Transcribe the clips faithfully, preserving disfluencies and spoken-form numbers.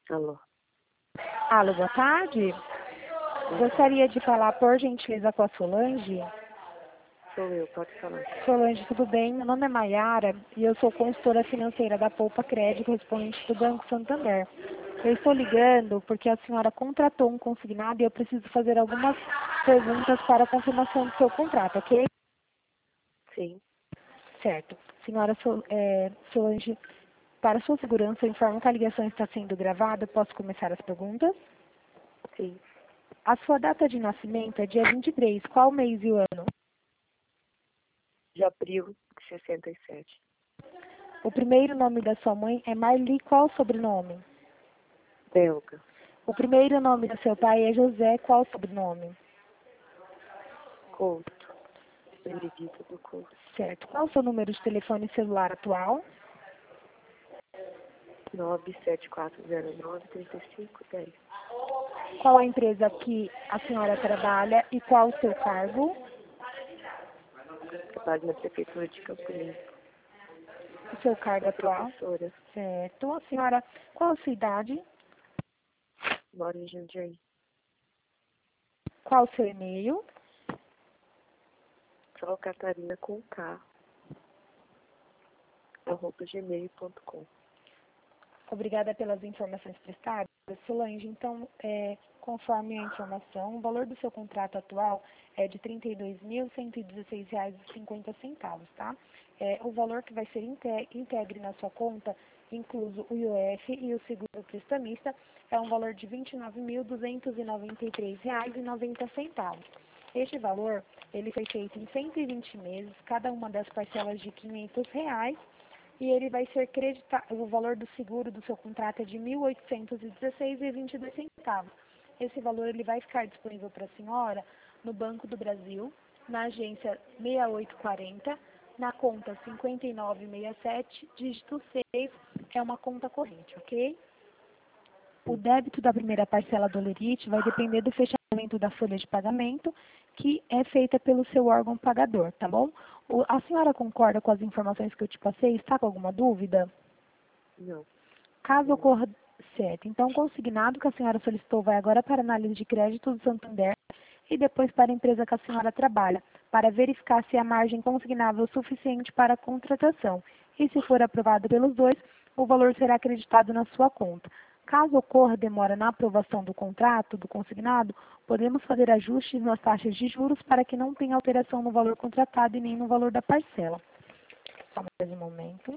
Alô. Alô, boa tarde. Gostaria de falar, por gentileza, com a Solange. Sou eu, pode falar. Solange, tudo bem? Meu nome é Maiara e eu sou consultora financeira da Poupa Crédito, correspondente do Banco Santander. Eu estou ligando porque a senhora contratou um consignado e eu preciso fazer algumas perguntas para a confirmação do seu contrato, ok? Sim. Certo. Senhora Sol, é, Solange, para sua segurança, eu informo que a ligação está sendo gravada. Posso começar as perguntas? Sim. A sua data de nascimento é dia vinte e três. Qual mês e o ano? De abril de sessenta e sete. O primeiro nome da sua mãe é Marli. Qual o sobrenome? Belga. O primeiro nome do seu pai é José. Qual o sobrenome? Couto. Benedito do Couto. Certo. Qual o seu número de telefone celular atual? nove sete quatro zero nove, três cinco um zero. Qual a empresa que a senhora trabalha e qual o seu cargo? Trabalho na Prefeitura de Campo Limpo. O seu cargo Sou atual? professora. Certo. A senhora, qual a sua idade? Moro em Jundiaí. Qual o seu e-mail? Sol Catarina com K. arroba gmail ponto com. Obrigada pelas informações prestadas. Solange, então, é, conforme a informação, o valor do seu contrato atual é de trinta e dois mil cento e dezesseis reais e cinquenta centavos, tá? É, o valor que vai ser inte- integre na sua conta, incluso o I O F e o seguro prestamista, é um valor de vinte e nove mil duzentos e noventa e três reais e noventa centavos. Este valor, ele foi feito em cento e vinte meses, cada uma das parcelas de quinhentos reais, e ele vai ser creditado, o valor do seguro do seu contrato é de mil oitocentos e dezesseis reais e vinte e dois centavos. Esse valor ele vai ficar disponível para a senhora no Banco do Brasil, na agência seis oito quatro zero, na conta cinquenta e nove sessenta e sete, dígito seis, é uma conta corrente, ok? O débito da primeira parcela do Lerite vai depender do fechamento da folha de pagamento, que é feita pelo seu órgão pagador, tá bom? O, a senhora concorda com as informações que eu te passei? Está com alguma dúvida? Não. Caso Não. ocorra certo, então o consignado que a senhora solicitou vai agora para análise de crédito do Santander e depois para a empresa que a senhora trabalha, para verificar se a margem consignável é suficiente para a contratação. E se for aprovado pelos dois, o valor será acreditado na sua conta. Caso ocorra demora na aprovação do contrato do consignado, podemos fazer ajustes nas taxas de juros para que não tenha alteração no valor contratado e nem no valor da parcela. Só mais um momento.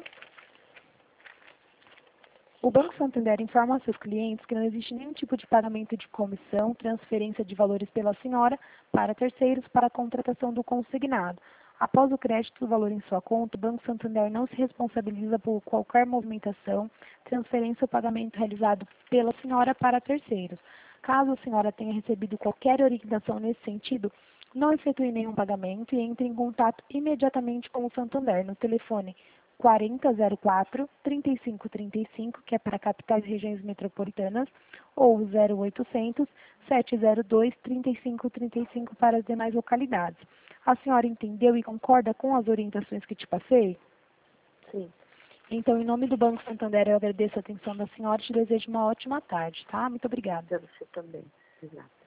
O Banco Santander informa aos seus clientes que não existe nenhum tipo de pagamento de comissão, transferência de valores pela senhora para terceiros para a contratação do consignado. Após o crédito do valor em sua conta, o Banco Santander não se responsabiliza por qualquer movimentação, transferência ou pagamento realizado pela senhora para terceiros. Caso a senhora tenha recebido qualquer orientação nesse sentido, não efetue nenhum pagamento e entre em contato imediatamente com o Santander no telefone quarenta zero quatro, trinta e cinco trinta e cinco, que é para capitais e regiões metropolitanas, ou zero oitocentos, sete zero dois, trinta e cinco trinta e cinco para as demais localidades. A senhora entendeu e concorda com as orientações que te passei? Sim. Então, em nome do Banco Santander, eu agradeço a atenção da senhora e te desejo uma ótima tarde, tá? Muito obrigada. Para você também. Obrigada.